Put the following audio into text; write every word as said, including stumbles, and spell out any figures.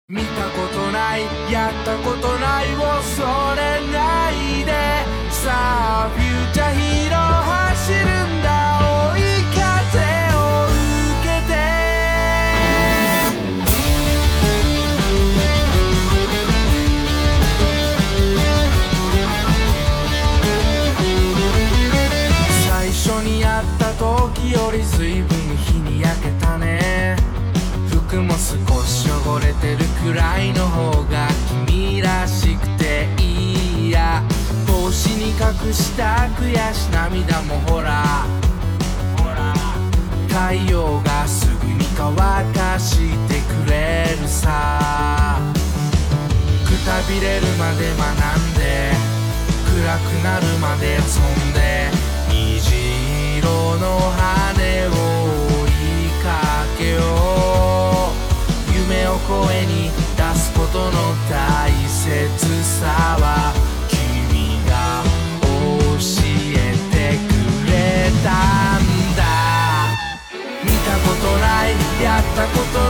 見たことないやったことない恐れないでさあフューチャーヒーロー走るんだ追い風を受けて最初にやった時より随分日に焼けたね服も少し汚れてるくらいの方が君らしくていいや帽子に隠した悔し涙もほら太陽がすぐに乾かしてくれるさくたびれるまで学んで暗くなるまで遊んで虹色の羽を追いかけよう夢を声に出すことの大切さは君が教えてくれたんだ見たことないやったこと